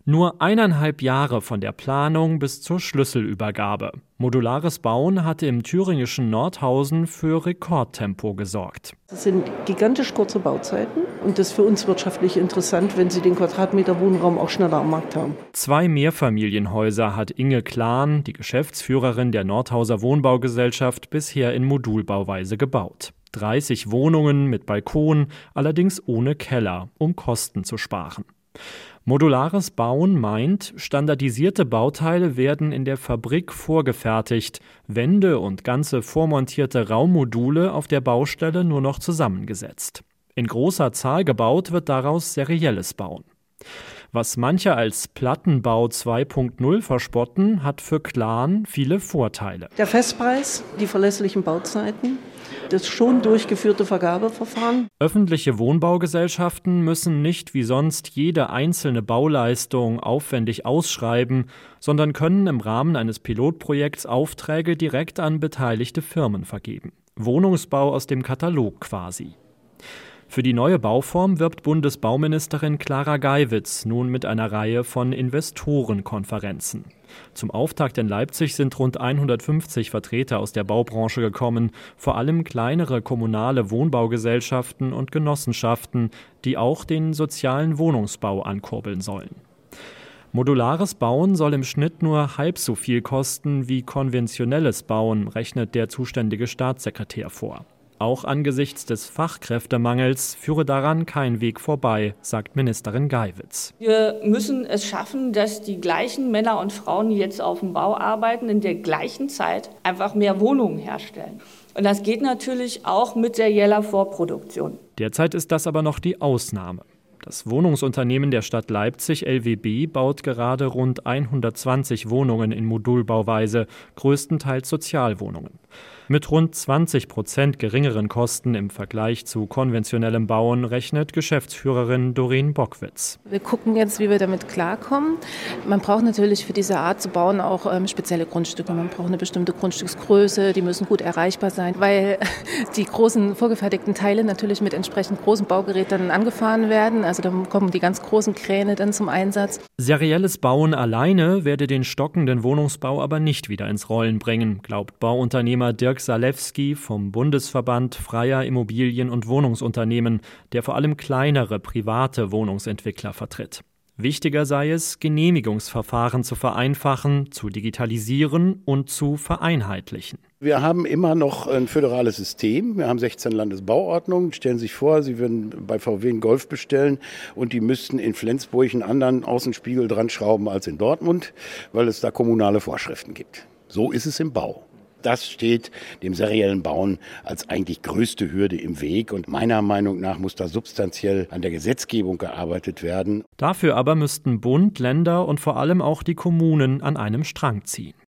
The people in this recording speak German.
Nur 1,5 Jahre von der Planung bis zur Schlüsselübergabe. Modulares Bauen hatte im thüringischen Nordhausen für Rekordtempo gesorgt. Das sind gigantisch kurze Bauzeiten und das ist für uns wirtschaftlich interessant, wenn Sie den Quadratmeter Wohnraum auch schneller am Markt haben. 2 Mehrfamilienhäuser hat Inge Klahn, die Geschäftsführerin der Nordhauser Wohnbaugesellschaft, bisher in Modulbauweise gebaut. 30 Wohnungen mit Balkon, allerdings ohne Keller, um Kosten zu sparen. Modulares Bauen meint, standardisierte Bauteile werden in der Fabrik vorgefertigt, Wände und ganze vormontierte Raummodule auf der Baustelle nur noch zusammengesetzt. In großer Zahl gebaut wird daraus serielles Bauen. Was manche als Plattenbau 2.0 verspotten, hat für Klahn viele Vorteile. Der Festpreis, die verlässlichen Bauzeiten, das schon durchgeführte Vergabeverfahren. Öffentliche Wohnbaugesellschaften müssen nicht wie sonst jede einzelne Bauleistung aufwendig ausschreiben, sondern können im Rahmen eines Pilotprojekts Aufträge direkt an beteiligte Firmen vergeben. Wohnungsbau aus dem Katalog quasi. Für die neue Bauform wirbt Bundesbauministerin Clara Geiwitz nun mit einer Reihe von Investorenkonferenzen. Zum Auftakt in Leipzig sind rund 150 Vertreter aus der Baubranche gekommen, vor allem kleinere kommunale Wohnbaugesellschaften und Genossenschaften, die auch den sozialen Wohnungsbau ankurbeln sollen. Modulares Bauen soll im Schnitt nur halb so viel kosten wie konventionelles Bauen, rechnet der zuständige Staatssekretär vor. Auch angesichts des Fachkräftemangels führe daran kein Weg vorbei, sagt Ministerin Geiwitz. Wir müssen es schaffen, dass die gleichen Männer und Frauen, die jetzt auf dem Bau arbeiten, in der gleichen Zeit einfach mehr Wohnungen herstellen. Und das geht natürlich auch mit serieller Vorproduktion. Derzeit ist das aber noch die Ausnahme. Das Wohnungsunternehmen der Stadt Leipzig, LWB, baut gerade rund 120 Wohnungen in Modulbauweise, größtenteils Sozialwohnungen. Mit rund 20% geringeren Kosten im Vergleich zu konventionellem Bauen rechnet Geschäftsführerin Doreen Bockwitz. Wir gucken jetzt, wie wir damit klarkommen. Man braucht natürlich für diese Art zu bauen auch spezielle Grundstücke. Man braucht eine bestimmte Grundstücksgröße, die müssen gut erreichbar sein, weil die großen vorgefertigten Teile natürlich mit entsprechend großen Baugeräten angefahren werden. Also da kommen die ganz großen Kräne dann zum Einsatz. Serielles Bauen alleine werde den stockenden Wohnungsbau aber nicht wieder ins Rollen bringen, glaubt Bauunternehmer Dirk Salewski vom Bundesverband Freier Immobilien- und Wohnungsunternehmen, der vor allem kleinere private Wohnungsentwickler vertritt. Wichtiger sei es, Genehmigungsverfahren zu vereinfachen, zu digitalisieren und zu vereinheitlichen. Wir haben immer noch ein föderales System. Wir haben 16 Landesbauordnungen. Stellen Sie sich vor, Sie würden bei VW einen Golf bestellen und die müssten in Flensburg einen anderen Außenspiegel dran schrauben als in Dortmund, weil es da kommunale Vorschriften gibt. So ist es im Bau. Das steht dem seriellen Bauen als eigentlich größte Hürde im Weg. Und meiner Meinung nach muss da substanziell an der Gesetzgebung gearbeitet werden. Dafür aber müssten Bund, Länder und vor allem auch die Kommunen an einem Strang ziehen.